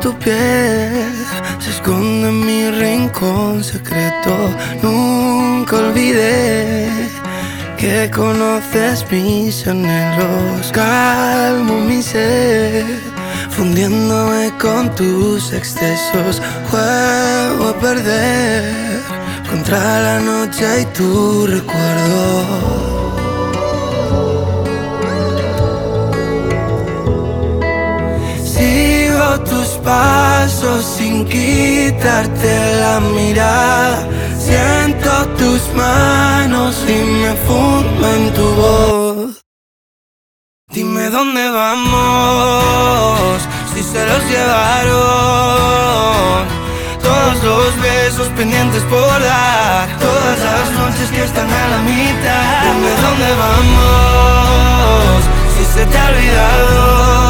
tu piel se esconde en mi rincón secreto. Nunca olvidé que conoces mis anhelos. Calmo mi sed, fundiéndome con tus excesos. Juego a perder contra la noche y tu recuerdo. Sigo tus pasos sin quitarte la mirada. Siento tus manos y me fundo en tu voz. Dime dónde vamos, si se los llevaron todos los besos pendientes por dar, todas las noches que están a la mitad. Dime dónde vamos, si se te ha olvidado.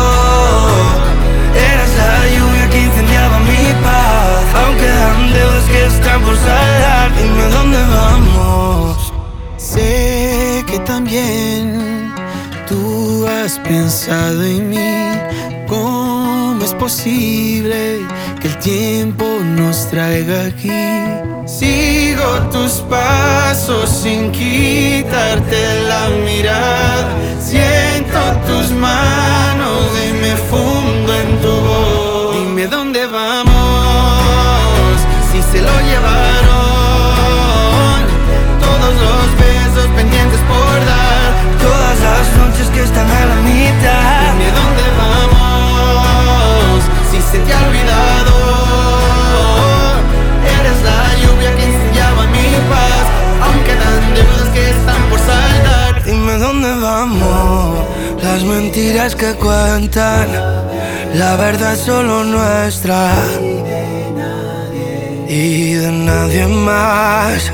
Eras la lluvia que incendiaba mi paz. Aún quedan deudas que están por saldar. Dime dónde vamos. Sé que también tú has pensado en mí. ¿Cómo es posible que el tiempo nos traiga aquí? Sigo tus pasos sin quitarte la mirada. Siento tus manos y me fundo en tu voz. Dime dónde vamos, si se lo llevaron todos los besos pendientes por dar, todas las noches que están a la mitad. Dime dónde vamos, si se te ha olvidado. Eres la lluvia que incendiaba mi paz. Aún quedan deudas que están por saldar. Dime dónde vamos, las mentiras que cuentan, la verdad es solo nuestra y de nadie más.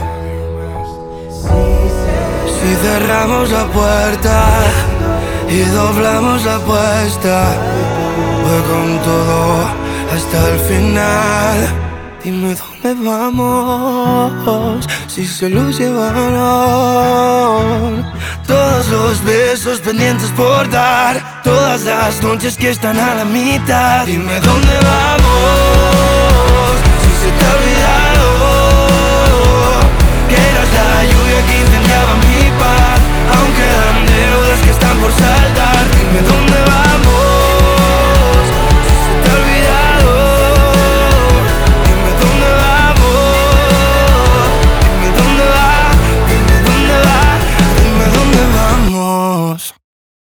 Si cerramos la puerta y doblamos la apuesta, voy con todo hasta el final. Dime dónde vamos, si se los llevaron todos los besos pendientes por dar, todas las noches que están a la mitad. Dime dónde vamos.